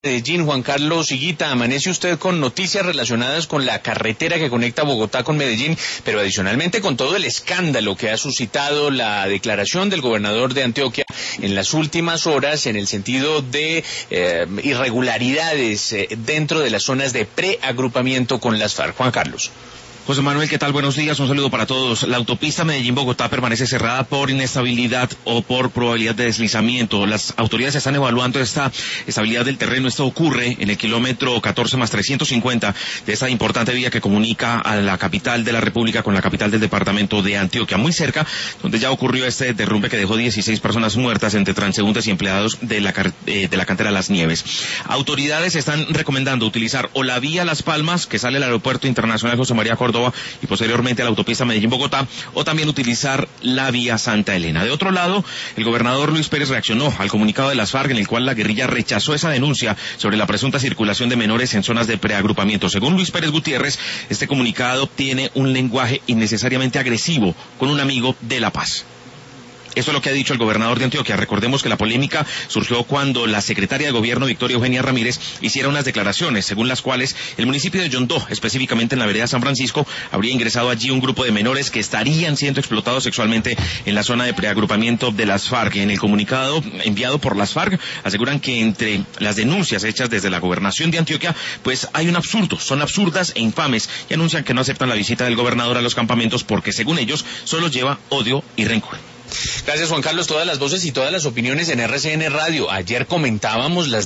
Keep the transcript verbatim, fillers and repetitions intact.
Medellín, Juan Carlos Higuita, amanece usted con noticias relacionadas con la carretera que conecta Bogotá con Medellín, pero adicionalmente con todo el escándalo que ha suscitado la declaración del gobernador de Antioquia en las últimas horas en el sentido de eh, irregularidades eh, dentro de las zonas de preagrupamiento con las FARC. Juan Carlos. José Manuel, ¿qué tal? Buenos días, un saludo para todos. La autopista Medellín-Bogotá permanece cerrada por inestabilidad o por probabilidad de deslizamiento. Las autoridades están evaluando esta estabilidad del terreno. Esto ocurre en el kilómetro catorce más trescientos cincuenta de esta importante vía que comunica a la capital de la República con la capital del departamento de Antioquia, muy cerca, donde ya ocurrió este derrumbe que dejó dieciséis personas muertas entre transeúntes y empleados de la, eh, de la cantera Las Nieves. Autoridades están recomendando utilizar o la vía Las Palmas, que sale del Aeropuerto Internacional José María Córdoba, y posteriormente a la autopista Medellín-Bogotá, o también utilizar la vía Santa Elena. De otro lado, el gobernador Luis Pérez reaccionó al comunicado de las FARC en el cual la guerrilla rechazó esa denuncia sobre la presunta circulación de menores en zonas de preagrupamiento. Según Luis Pérez Gutiérrez, este comunicado tiene un lenguaje innecesariamente agresivo con un amigo de la paz. Esto es lo que ha dicho el gobernador de Antioquia. Recordemos que la polémica surgió cuando la secretaria de gobierno, Victoria Eugenia Ramírez, hiciera unas declaraciones según las cuales el municipio de Yondó, específicamente en la vereda San Francisco, habría ingresado allí un grupo de menores que estarían siendo explotados sexualmente en la zona de preagrupamiento de las FARC. En el comunicado enviado por las FARC aseguran que entre las denuncias hechas desde la gobernación de Antioquia, pues hay un absurdo, son absurdas e infames, y anuncian que no aceptan la visita del gobernador a los campamentos porque, según ellos, solo lleva odio y rencor. Gracias, Juan Carlos. Todas las voces y todas las opiniones en R C N Radio. Ayer comentábamos las